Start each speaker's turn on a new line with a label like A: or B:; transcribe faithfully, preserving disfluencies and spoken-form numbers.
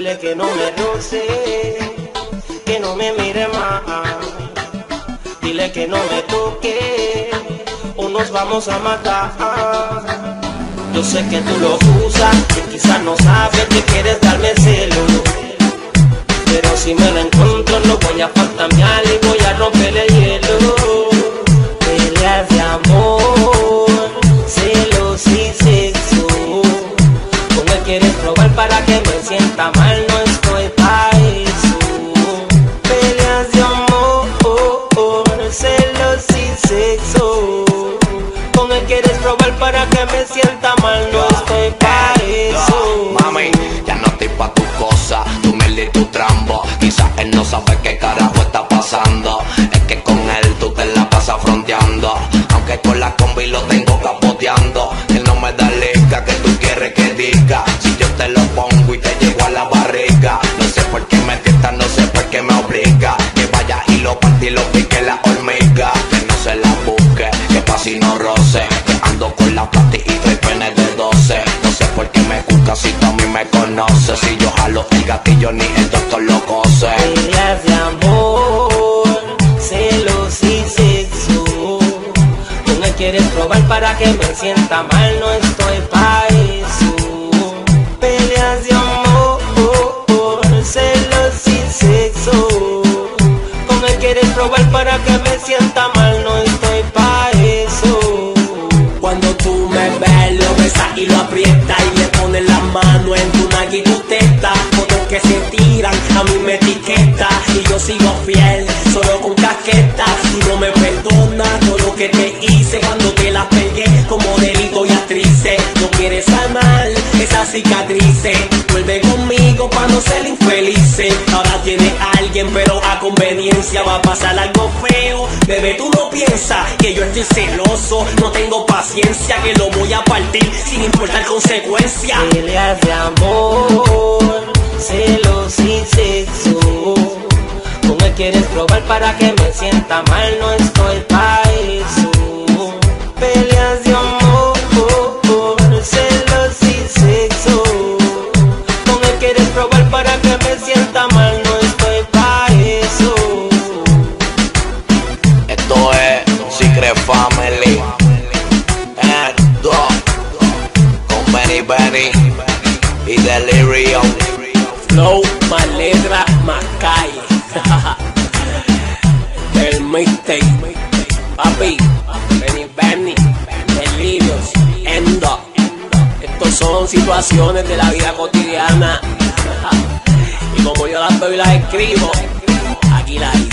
A: Dile que no me roce, que no me mire más. Dile que no me toque o nos vamos a matar. Yo sé que tú lo usas, que quizás no sabes que quieres darme celo, pero si me lo encuentro no voy a fantamear y voy a romper el hielo. Peleas de amor, celos y sexo. Con él quieres probar para que me sienta mal, no estoy pa' eso. Peleas de amor, celos y sexo. Con él quieres probar para que me sienta mal, no estoy pa' eso.
B: Mami, ya no estoy pa' tu cosa, tu miel y tu trambo. Quizás él no sabe qué carajo está pasando. Es que con él tú te la pasas fronteando, aunque con la combi lo tengo capoteando. Él no me da liga, que tú quieres que diga. Si yo te lo pongo y te llego a la barriga. No sé por qué me tienta, no sé por qué me obliga. Que vaya y lo parte y lo pique la hormiga. Que no se la busque, que pa' si no roce. Que ando con la plata y tres penes de doce. No sé por qué me busca si tú a mí me conoces. Si yo jalo el gatillo ni el doctor lo cose.
A: Peleas de amor, celos y sexo. Con él quieres probar para que me sienta mal, no estoy pa' eso. Peleas de amor, celos y sexo. Con él quieres probar para que me sienta mal, no estoy pa' eso.
C: Cuando tú me ves, lo besas y lo aprietas y le pones la mano en tu nalga y tu teta. Fotos que se tiran, a mí me etiqueta y yo sigo fiel, solo con casqueta. Tú no me perdonas todo lo que te hice cuando te la pegué como delito y actrices. No quieres sanar esas cicatrices, vuelve conmigo pa' no ser infeliz. Ahora tienes a alguien pero a conveniencia va a pasar algo feo. Bebé, tú no piensas que yo estoy celoso, no tengo paciencia, que lo voy a partir sin importar consecuencias.
A: Peleas de amor, celos y sexo. Con él quieres probar para que me sienta mal, no estoy pa' eso. Peleas de amor, celos y sexo. Con él quieres probar para que me sienta mal, no estoy pa' eso.
B: Esto es Secret Family and Dog con Benny Benny y Delirium.
C: Flow, más letra, más calle. El mixtape, papi, Benny Benny, Delirios, Endo. Estos son situaciones de la vida cotidiana. Y como yo las veo y las escribo, aquí las hice.